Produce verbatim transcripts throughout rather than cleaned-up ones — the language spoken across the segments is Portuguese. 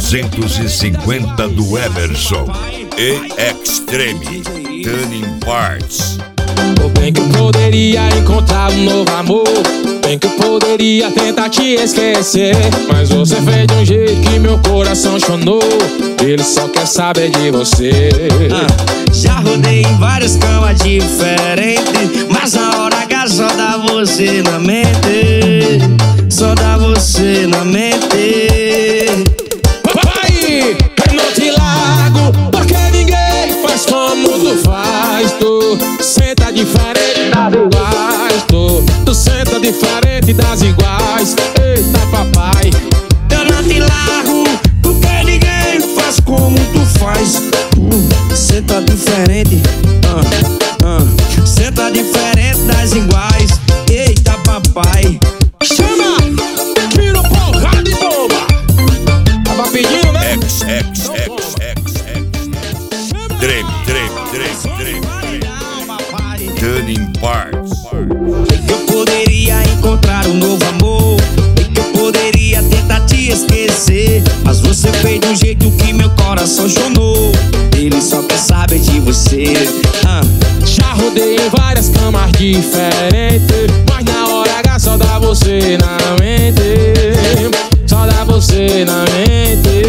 duzentos e cinquenta do Emerson e Extreme Tuning Parts. O bem que eu poderia encontrar um novo amor, bem que eu poderia tentar te esquecer, mas você fez de um jeito que meu coração chonou. Ele só quer saber de você. ah, Já rodei em várias camas diferentes, mas na hora H só dá você na mente. Só dá você na mente. Papai, eu não te largo, porque ninguém faz como tu faz. Tu senta diferente das iguais. Tu, tu senta diferente das iguais. Eita, papai, eu não te largo, porque ninguém faz como tu faz. Tu senta diferente, ah, ah, senta diferente das iguais. Eita, papai, chama, tira porrada de bomba. Tava pedindo, né? X, X, X, X, X. Treme, treme, treme, treme. Tuning Parts. eu poderia encontrar um novo amor, que eu poderia tentar te esquecer, mas você fez de um jeito que meu coração chonou. Ele só quer saber de você. ah. Já rodei em várias camas diferentes, mas na hora H só dá você na mente. Só dá você na mente.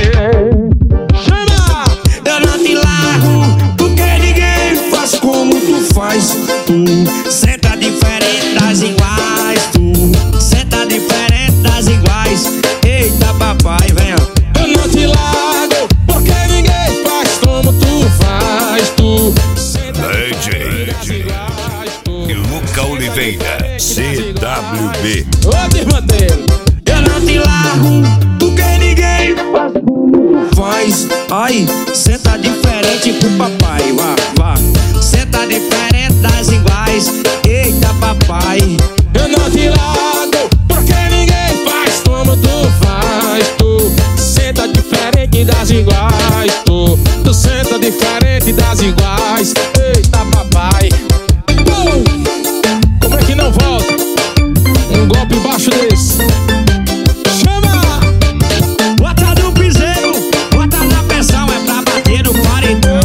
Chama! Eu não te largo, porque ninguém faz como tu faz. Tu senta diferente das iguais. Tu senta diferente das iguais. Eita, papai, venha. Eu não te largo, porque ninguém faz como tu faz. Tu senta D J Luca Oliveira, C W B. Ô, Dirmandeiro, Eu não te largo, porque ninguém faz como tu faz. Ai, senta diferente pro papai, vá, vá. Senta diferente das iguais. Eita, papai, eu não te largo, porque ninguém faz como tu faz. Tu senta diferente das iguais. Tu, tu senta diferente das iguais. Eita, papai, Pum! Como é que não volta? Um golpe baixo desse. Chama! bota no piseiro, bota na pressão, é pra bater no paredão.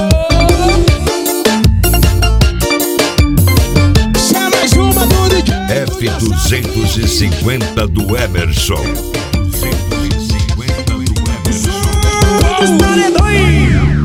Chama mais uma do D J F duzentos e cinquenta do Emerson. Os paredões.